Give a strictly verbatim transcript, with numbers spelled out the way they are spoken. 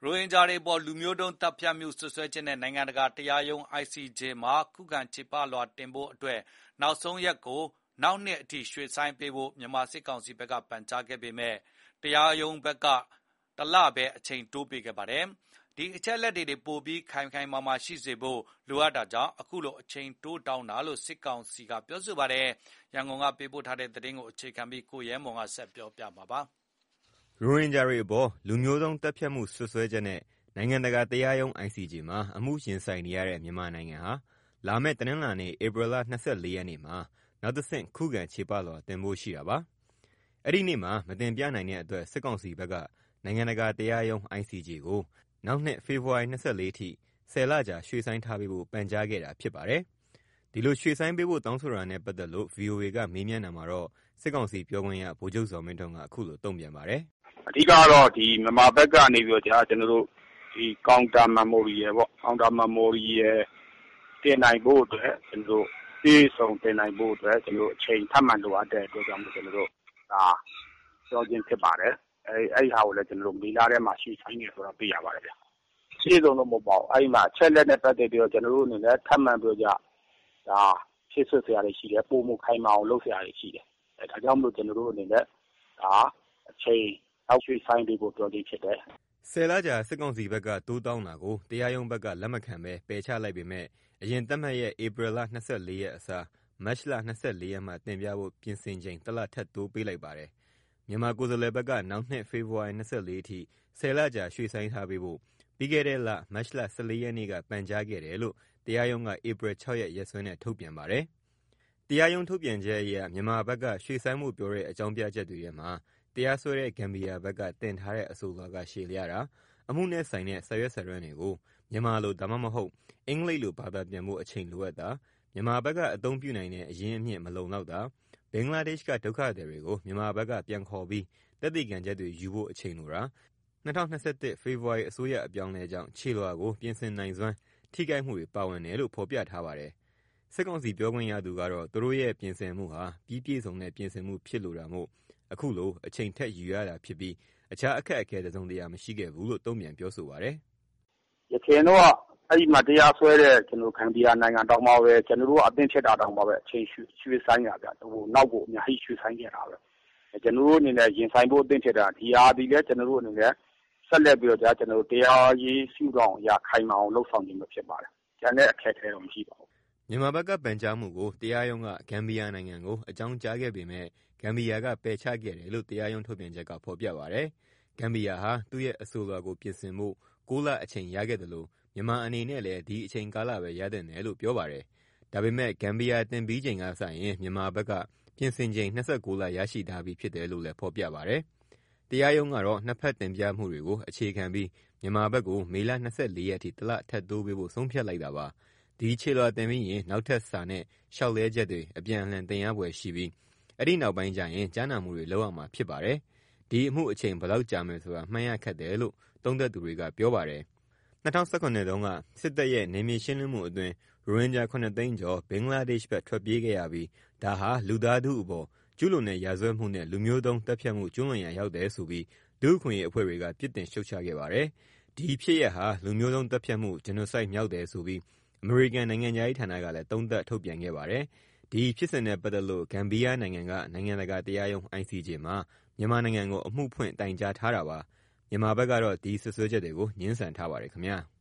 ရိုဟင်ဂျာတွေပေါ်လူမျိုးတုံးသတ်ဖြတ်မှုစွပ်စွဲချက်နဲ့နိုင်ငံတကာတရားရုံး I C J မှာခုခံချေပလွှာတင်ဖို့အတွက်နောက်ဆုံးရက်ကိုနောက်နှစ်အထိရွှေ့ဆိုင်းပေးဖို့မြန်မာစစ်ကောင်စီဘက်ကပန်ကြားခဲ့ပေမဲ့တရားရုံးဘက်ကတလပဲအချိန်တိုးပေးခဲ့ပါတယ်။ဒီအချက်လက်တွေပိုပြီးခိုင်ခိုင်မာမာရှိစေဖို့လိုအပ်တာကြောင့်အခုလိုအချိန်တိုးတောင်းတာလို့စစ်ကောင်စီကပြောဆိုပါတယ်။ရန်ကုန်ကပေးပို့ထားတဲ့သတင်းကိုအခြေခံပြီးကိုရဲမွန်ကဆက်ပြောပြမှာပါ။ရိုဟင်ဂျာတွေအပေါ်လူမျိုးတုံးတပ်ဖြတ်မှုဆွဆွဲချက်နဲ့နိုင်ငံတကာတရားရုံး I C J မှာအမှုရင်ဆိုင်နေရတဲ့မြန်မာနိုင်ငံဟာလာမယ့်တနင်္လာနေ့ဧပြီလ၂၄ရက်နေ့မှာနောက်တစ်ဆင့်ခုခံချေပလွှာတင်ဖို့ရှိတာပါ။အဲ့ဒီနေ့မှာမတင်ပြနိုင်တဲ့အတွက်စစ်ကောင်စီဘက်ကနိုင်ငံတကာတရားရုံး I C J ကိုနောက်နှစ်ဖေဖော်ဝါရီ၂၄အထိဆယ်လကြာရွှေ့ဆိုင်းထားပေးဖို့ပန်ကြားခဲ့တာဖြစ်ပါတယ်။ဒီလိုရွှေ့ဆိုင်းပေးဖို့တောင်းဆိုတာနဲ့ပတ်သက်လို့ ဗွီအိုအေကမေးမြန်းတာမှာတော့စစ်ကောင်စီပြောခွင့်ရဗိုလ်ချုပ်ဇော်မင်းထွန်းကအခုလိုတုံ့ပြန်ပါတယ်။အဓိကတော့ဒီမြန်မာဘက်ကနေပြီးတော့ကြာကျွန်တော်တို့ဒီကောင်တာမမိုရီရယ်ပေါ့ကောင်တာမမိုရီရယ်တင်နိုင်ဖို့အတွက်ကျွန်တော်တို့ပြေဆုံးတင်နိုင်ဖို့အတွက်ကျွန်တော်တို့အချိန်ထပ်မံလိုအပ်တဲ့အတွက်ကြောင့်ကျွန်တော်တို့ဒါပြောခြင်းဖြစ်ပါတယ်အဲအဲ့ဟာကိုလည်းကျွန်တော်တို့မေလာထဲမှာရှိဆိုင်နေဆိုတော့ပြရပါတယ်ဗျရှင်းဆုံးတော့မဟုတ်ပါဘူးအဲ့မှာချက်လက်နဲ့ပတ်သက်ပြီးတော့ကျွန်တော်တို့အနေနဲ့ထပ်မံပြောကြဒါဖြစ်ဆွဆရာတွေရှိတယ်ပုံမှုခိုင်မအောင်လုပ်ဆရာတွေရှိတယ်အဲဒါကြောင့်မို့ကျွန်တော်တို့အနေနဲ့ဒါအချိန်အောက်ရွှေ့ဆိုင်ပြီးဖို့ပြောခြင်းဖြစ်တယ်ဆယ်လကြာစစ်ကောင်စီဘက်ကတိုးတောင်းတာကိုတရားရုံးဘက်ကလက်မခံပဲပယ်ချလိုက်ပေမဲ့အရင်သတ်မှတ်ရဲ့ဧပြီလ၂၄ရက်အစားမတ်လ၂၄ရက်မှတင်ပြဖို့ပြင်ဆင်ချိန်တစ်လထပ်တိုးပေးလိုက်ပါတယ်။မြန်မာကိုယ်စားလှယ်ဘက်ကနောက်နှစ်ဖေဖော်ဝါရီ၂၄အထိဆယ်လကြာရွှေ့ဆိုင်းထားပေးဖို့ပြီးခဲ့တဲ့လမတ်လ၁၄ရက်နေ့ကပန်ကြားခဲ့တယ်လို့တရားရုံးကဧပြီ၆ရက်ရက်စွဲနဲ့ထုတ်ပြန်ပါတယ်။တရားရုံးထုတ်ပြန်ချက်အရမြန်မာဘက်ကရွှေ့ဆိုင်းမှုပြောတဲ့အကြောင်းပြချက်တွေထဲမှာတရားစွဲတဲ့ဂမ်ဘီယာဘက်ကတင်ထားတဲ့အဆိုလွှာကရှည်လျားတာအမှုနဲ့ဆိုင်တဲ့စာရွက်စာတမ်းတွေကိုမြန်မာလိုဒါမှမဟုတ်အင်္ဂလိပ်လိုဘာသာပြန်ဖို့အချိန်လိုအပ်တာမြန်မာဘက်ကအသုံးပြုနိုင်တဲ့အရင်းအမြစ်မလုံလောက်တာဘင်္ဂလားဒေ့ရှ်ကဒုက္ခသည်တွေကိုမြန်မာဘက်ကပြန်ခေါ်ပြီးသက်သေခံချက်တွေယူဖို့အချိန်လိုတာ၂၀၂၁ဖေဖော်ဝါရီအစိုးရအပြောင်းလဲကြောင့်ခြေလွှာကိုပြင်ဆင်နိုင်စွမ်းထိခိုက်မှုတွေပါဝင်တယ်လို့ဖော်ပြထားပါတယ်။စစ်ကောင်စီပြောခွင့်ရသူကတော့သူတို့ရဲ့ပြင်ဆင်မှုဟာပြီးပြည့်စုံတဲ့ပြင်ဆင်မှုဖြစ်လို့တာမို့အခုလိုအချိန်ထက်ယူရတာဖြစ်ပြီးအခြားအခက်အခဲတစုံတရာမရှိခဲ့ဘူးလို့တုံ့ပြန်ပြောဆိုပါတယ်။ရခင်တော့အဲ့ဒီမှာတရားစွဲတဲ့ကျွန်တော်ခံပြည်နိုင်ငံတောင်မှာပဲကျွန်တော်တို့အသင်းဖြစ်တာတောင်မှာပဲအချိန်ရွှေ့ဆိုင်ရပြဟိုနောက်ကိုအများကြီးရွှေ့ဆိုင်ခဲ့တာပဲကျွန်တော်တို့အနေနဲ့ရင်ဆိုင်ဖို့အသင်းဖြစ်တာဒီဟာဒီလည်းကျွန်တော်တို့အနေနဲ့ဆက်လက်ပြီးတော့ကြာကျွန်တော်တို့တရားရေးစုဆောင်ရခိုင်မာအောင်လှုပ်ဆောင်ခြင်းပဲဖြစ်ပါတယ်။ကျန်တဲ့အခက်အခဲတော့မရှိပါဘူး။မြန်မာဘက်ကပန်ကြားမှုကိုတရားရုံးကဂမ်ဘီယာနိုင်ငံကိုအကြောင်းကြားခဲ့ပေမဲ့ဂမ်ဘီယာကပယ်ချခဲ့တယ်လို့တရားရုံးထုတ်ပြန်ချက်ကဖော်ပြပါတယ်။ဂမ်ဘီယာဟာသူ့ရဲ့အဆိုလွှာကိုပြင်ဆင်ဖို့ကိုးလအချိန်ရခဲ့တယ်လို့မြန်မာအနေနဲ့လည်းဒီအချိန်ကာလပဲရတဲ့နယ်လို့ပြောပါတယ်။ဒါပေမဲ့ဂမ်ဘီယာတင်ပြီးချိန်ကစရင်မြန်မာဘက်ကပြင်ဆင်ချိန်၂၉လရရှိထားပြီးဖြစ်တယ်လို့လည်းဖော်ပြပါတယ်။တရားရုံးကတော့နှစ်ဖက်တင်ပြမှုတွေကိုအခြေခံပြီးမြန်မာဘက်ကိုမေလ၂၄ရက်အထိတစ်လထပ်တိုးပေးဖို့ဆုံးဖြတ်လိုက်တာပါ။ဒီခြေလွှာတင်ပြီးရင်နောက်ထပ်စာနဲ့လျှောက်လဲချက်တွေအပြန်အလှန်တင်ရပွဲရှိပြီးအဲ့ဒီနောက်ပိုင်းကျရင်ကြားနာမှုတွေလုပ်ရမှာဖြစ်ပါတယ်။ဒီအမှုအချိန်ဘယ်လောက်ကြာမယ်ဆိုတာမှန်းရခက်တယ်လို့သုံးသပ်သူတွေကပြောပါတယ်။၂၀၁၇တုန်းကစစ်တပ်ရဲ့နယ်မြေရှင်းလင်းမှုအတွင်းရိုဟင်ဂျာခုနှစ်သိန်းကျော်ဘင်္ဂလားဒေ့ရှ်ဘက်ထွက်ပြေးခဲ့ရပြီးဒါဟာလူသားထုအပေါ်ကျူးလွန်တဲ့ရာဇဝတ်မှုနဲ့လူမျိုးတုံးတပ်ဖြတ်မှုကျူးလွန်ရန်ရောက်တယ်ဆိုပြီးလူ့အခွင့်အရေးအဖွဲ့တွေကပြစ်တင်ရှုတ်ချခဲ့ပါတယ်။ဒီဖြစ်ရပ်ဟာလူမျိုးတုံးတပ်ဖြတ်မှု genocide မြောက်တယ်ဆိုပြီးအမေရိကန်နိုင်ငံသားရေးဌာနကလည်းသုံးသပ်ထုတ်ပြန်ခဲ့ပါတယ်။ဒီဖြစ်စဉ်နဲ့ပတ်သက်လို့ဂမ်ဘီယာနိုင်ငံကနိုင်ငံတကာတရားရုံး I C J မှာမြန်မာနိုင်ငံကိုအမှုဖွင့်တိုင်ကြားထားတာပါ။မြန်မာဘက်ကတော့ဒီဆွဆွဲချက်တွေကိုငြင်းဆန်ထားပါတယ်ခင်ဗျာ။